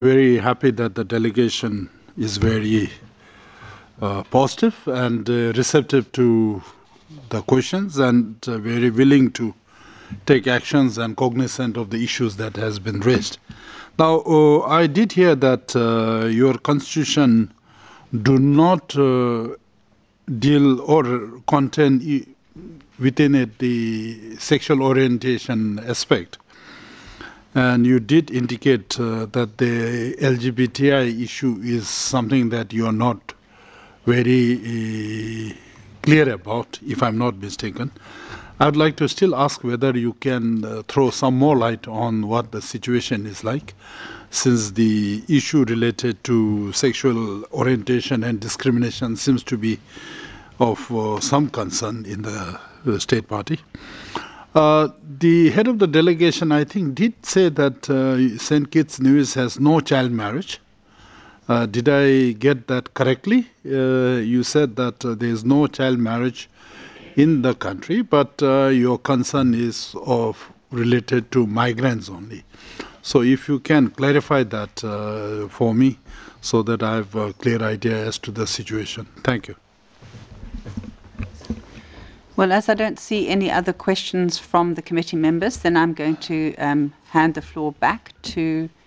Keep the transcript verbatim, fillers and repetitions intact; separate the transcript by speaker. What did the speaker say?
Speaker 1: Very happy that the delegation is very uh, positive and uh, receptive to the questions and uh, very willing to take actions and cognizant of the issues that has been raised. Now, uh, I did hear that uh, your constitution do not uh, deal or contain i- within it the sexual orientation aspect. And you did indicate uh, that the L G B T I issue is something that you are not very uh, clear about, if I'm not mistaken. I'd like to still ask whether you can uh, throw some more light on what the situation is like, since the issue related to sexual orientation and discrimination seems to be of uh, some concern in the, the state party. Uh, the head of the delegation, I think, did say that uh, Saint Kitts Nevis has no child marriage. Uh, did I get that correctly? Uh, you said that uh, there is no child marriage in the country, but uh, your concern is of related to migrants only. So if you can clarify that uh, for me, so that I have a clear idea as to the situation. Thank you.
Speaker 2: Well, as I don't see any other questions from the committee members, then I'm going to um, hand the floor back to